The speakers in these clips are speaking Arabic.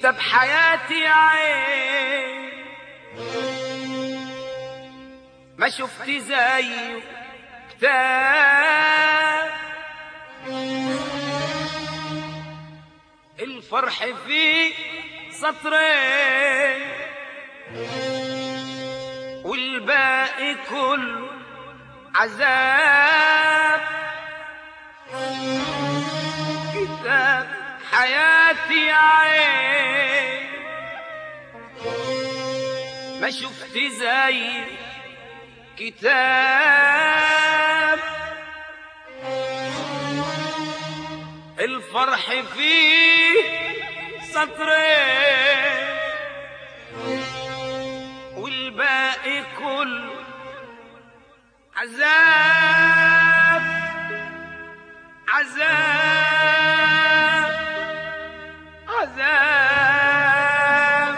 كتاب حياتي يا عين ما شفت زيه كتاب الفرح فيه سطرين والباقي كله عذاب. كتاب حياتي يا عين ما شفت زي كتاب الفرح فيه سطرين والباقي كله عذاب عذاب عذاب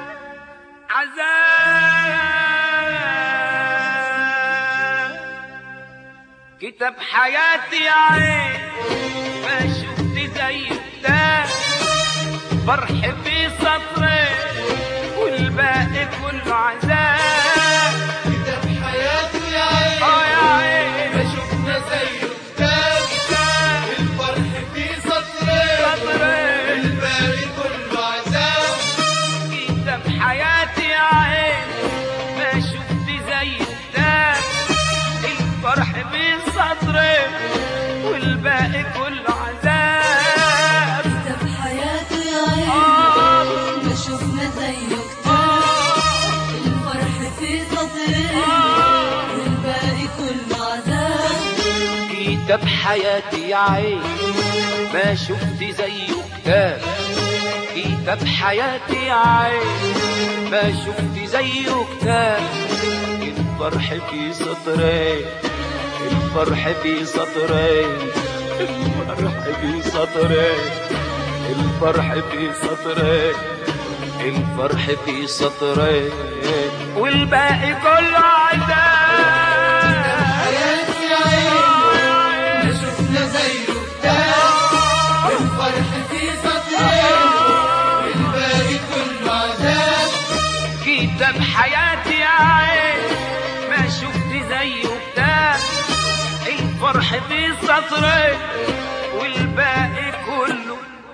عذاب. كتاب حياتي يا عين ما شفت زي كتاب فرح في سطرين والباقي كله عذاب. كتاب حياتي يا عين يا عين ما شفنا زيه كتاب الفرح في سطرين والباقي كله عذاب. كتاب حياتي يا عين ما شفت زي كتاب الفرح في سطرين والباقي كله عذاب. كتاب حياتي يا عين ما شفنا زيه كتاب الفرح في سطرين والباقي كله عذاب. كتاب حياتي يا عين ما شفت زيه كتاب كتاب حياتي يا عين ما شفت زيه كتاب الفرح في سطرين الفرح في سطرين الفرح في سطرين الفرح في سطرين الفرح في سطرين والباقي كله عذاب. حياتي يا عين ما شفنا زيه كتاب الفرح في سطرين والباقي كله عذاب. كتاب حياتي يا عين ما شفت زيه كتاب الفرح في سطرين والباقي كله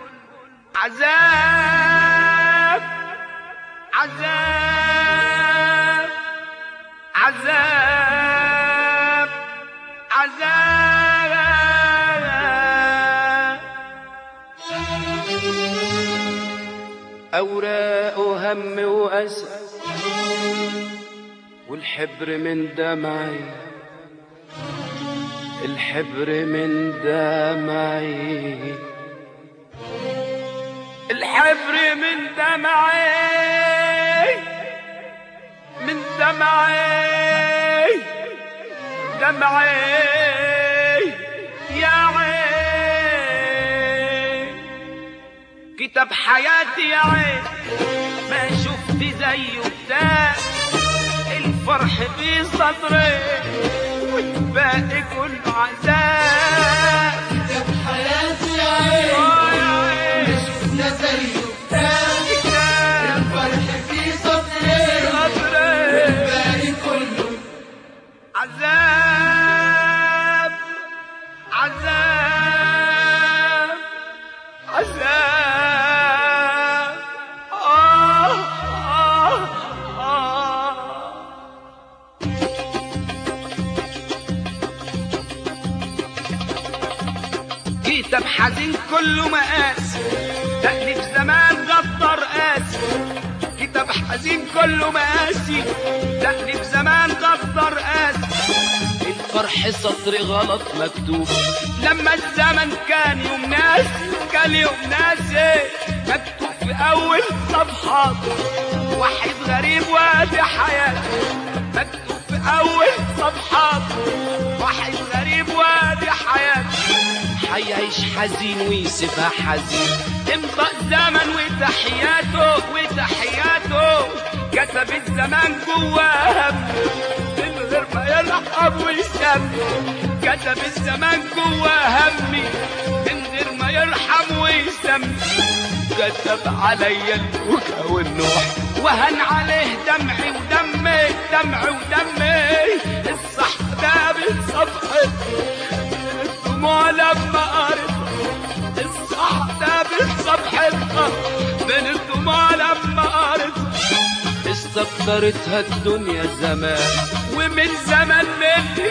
عذاب عذاب عذاب عذاب. أوراق وهم وأسى والحبر من دمعي الحبر من دمعي الحبر من دمعي من دمعي دمعي يا عين. كتاب حياتي يا عين ما شفت زيه كتاب الفرح في سطرين والباقي كله عذاب. كتاب حياتي يا عين ما شفنا زيه كتاب الفرح في سطرين والباقي كله عذاب عذاب عذاب. كتاب حزين كله مقاس تأليف زمان غطر قاسي. كتاب حزين كله مقاسي تأليف زمان غطر قاسي. الفرح سطر غلط مكتوب لما الزمن كان يوم ناس كان يوم ناسي مكتوب في أول صفحات وحيد غريب وادي حياتي. مكتوب في أول صفحات وحيد غريب وادي حياتي. حيعيش حزين ويسيبها حزين امضى الزمن وتحياته وتحياته. كتب الزمان جواه من غير ما يرحب ويسم. كتب الزمان جواه همي من غير ما يرحم ويسم. وكتب عليا البكا والنوح وهن عليه دمعي ودمي دمعي ودمي الصحبة بالصفحة الدموع لما قريت الصحبة بالصفحة من الدموع لما قريت استقدرتها الدنيا زمان ومن زمان مني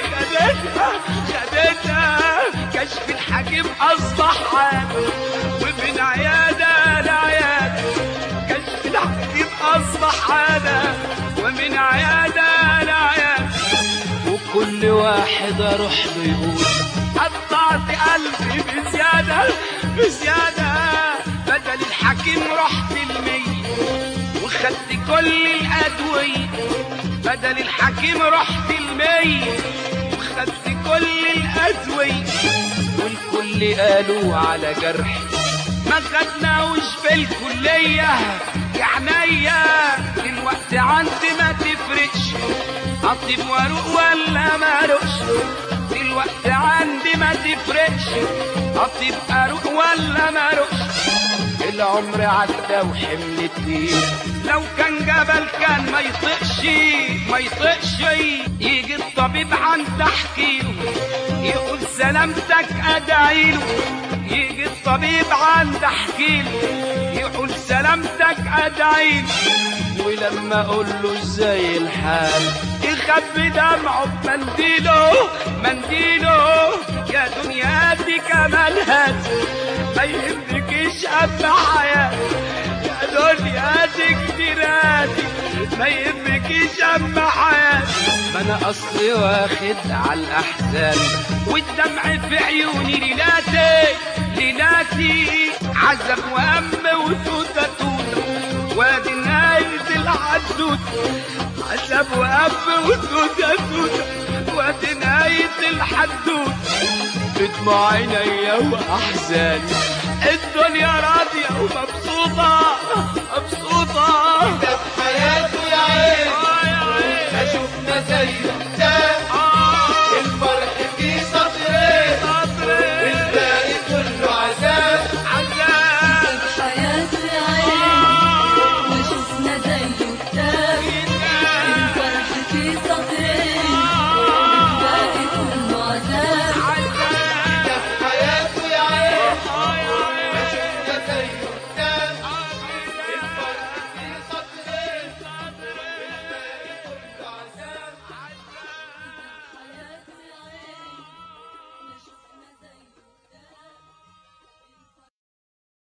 خدتها كشف الحكيم أصبح عادة ومن عيادة لعيادة كشف الحكيم أصبح عادة ومن عيادة لعيادة وكل واحد أروح له يقول قطعت قلبي بزيادة بزيادة بدل الحكيم رحت المية وخدت كل الأدوية بدل الحكيم رحت المية وخدت كل الأدوية والكل قالوا على جرحي ما خدناوش في الكلية يا عينيا الوقت عندي ما تفرقش أطيب واروق ولا ما اروقش الوقت عندي ما تفرقش أطيب اروق ولا ما اروقش العمر عدى وحمل الدين لو كان جبل كان ما يطقش ما يطقش يجي الطبيب عند احكيله يقول سلامتك ادعيله يجي الطبيب عند احكيله يقول سلامتك ادعيله ولما اقول له ازاي الحال يخبي دمعه بمنديله منديله يا دنياتي كمالها ما يهمكيش أما حياتي يا دنياتي كتيراتي ما يهمكيش أما حياتي ما أنا أصلي واخد على الأحزان والدمع في عيوني ليلاتي ليلاتي عذب وهم وتوتة توتة وادي نهاية الحدوتة عذب وهم وتوتة توتة وادي نهاية الحدوتة بدموع عينيا واحزاني الدنيا راضيه ومبسوطه مبسوطه